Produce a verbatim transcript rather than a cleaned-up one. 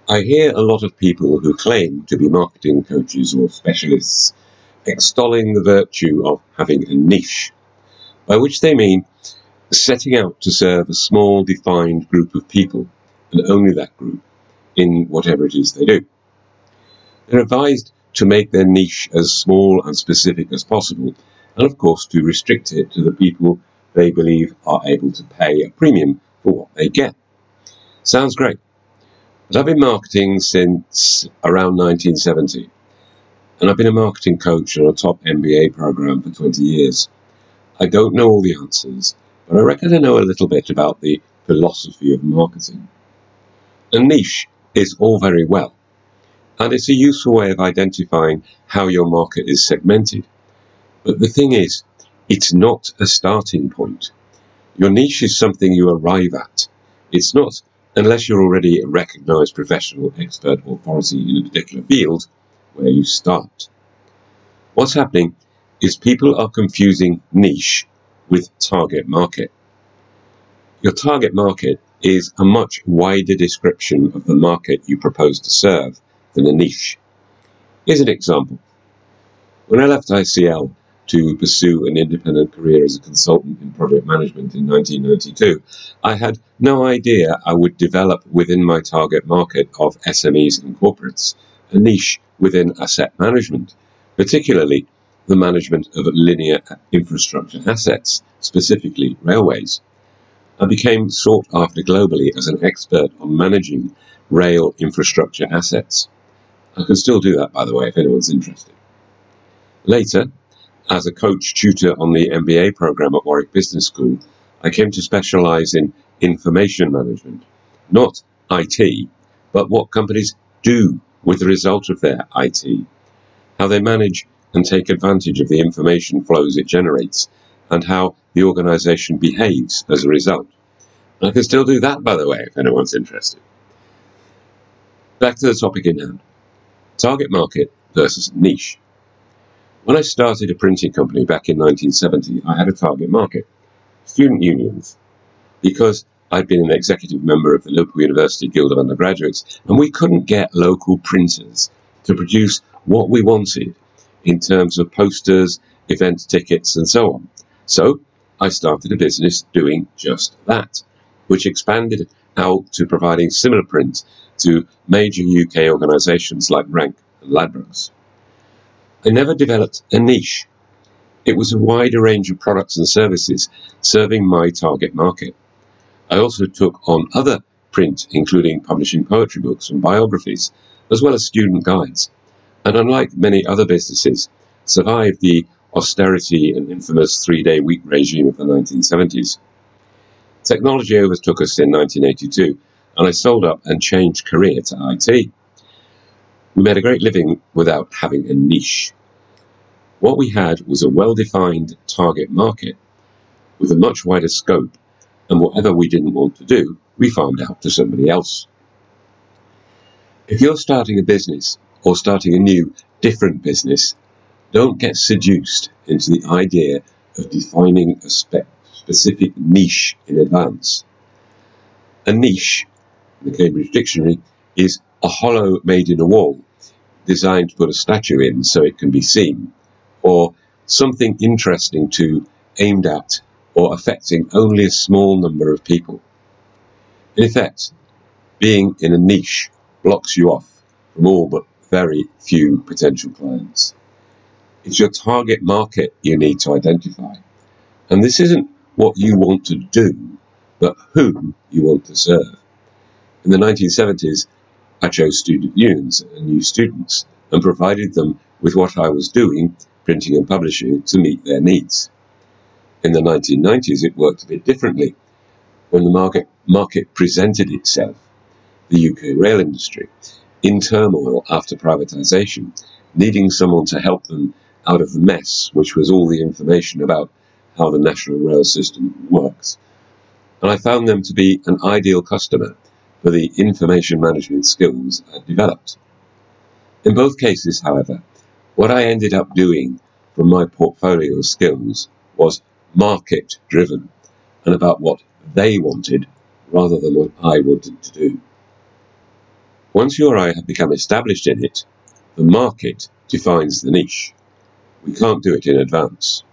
I hear a lot of people who claim to be marketing coaches or specialists extolling the virtue of having a niche, by which they mean setting out to serve a small defined group of people, and only that group, in whatever it is they do. They're advised to make their niche as small and specific as possible, and of course to restrict it to the people they believe are able to pay a premium for what they get. Sounds great. But I've been marketing since around nineteen seventy, and I've been a marketing coach on a top M B A program for twenty years. I don't know all the answers, but I reckon I know a little bit about the philosophy of marketing. A niche is all very well, and it's a useful way of identifying how your market is segmented. But the thing is, it's not a starting point. Your niche is something you arrive at. It's not, unless you're already a recognized professional, expert, or authority in a particular field, where you start. What's happening is people are confusing niche with target market. Your target market is a much wider description of the market you propose to serve than a niche. Here's an example. When I left I C L to pursue an independent career as a consultant in project management in nineteen ninety-two, I had no idea I would develop within my target market of S M Es and corporates a niche within asset management, particularly the management of linear infrastructure assets, specifically railways. I became sought after globally as an expert on managing rail infrastructure assets. I can still do that, by the way, if anyone's interested. Later, as a coach tutor on the M B A program at Warwick Business School, I came to specialize in information management, not I T, but what companies do with the result of their I T, how they manage and take advantage of the information flows it generates, and how the organization behaves as a result. I can still do that, by the way, if anyone's interested. Back to the topic in hand. Target market versus niche. When I started a printing company back in nineteen seventy, I had a target market, student unions, because I'd been an executive member of the local university guild of undergraduates, and we couldn't get local printers to produce what we wanted in terms of posters, event tickets, and so on. So I started a business doing just that, which expanded out to providing similar print to major U K organisations like Rank and Ladbrokes. I never developed a niche. It was a wider range of products and services serving my target market. I also took on other print, including publishing poetry books and biographies, as well as student guides, and unlike many other businesses, survived the austerity and infamous three-day week regime of the nineteen seventies. Technology overtook us in nineteen eighty-two, and I sold up and changed career to I T. We made a great living without having a niche. What we had was a well-defined target market with a much wider scope, and whatever we didn't want to do, we farmed out to somebody else. If you're starting a business or starting a new, different business, don't get seduced into the idea of defining a spe- specific niche in advance. A niche, in the Cambridge Dictionary, is a hollow made in a wall, designed to put a statue in so it can be seen, or something interesting to, aimed at, or affecting only a small number of people. In effect, being in a niche blocks you off from all but very few potential clients. It's your target market you need to identify. And this isn't what you want to do, but who you want to serve. In the nineteen seventies, I chose student unions and new students and provided them with what I was doing, printing and publishing, to meet their needs. In the nineteen nineties, it worked a bit differently. When the market, market presented itself, the U K rail industry, in turmoil after privatisation, needing someone to help them out of the mess, which was all the information about how the national rail system works. And I found them to be an ideal customer for the information management skills I'd developed. In both cases, however, what I ended up doing from my portfolio of skills was market-driven and about what they wanted rather than what I wanted to do. Once you or I have become established in it, the market defines the niche. We can't do it in advance.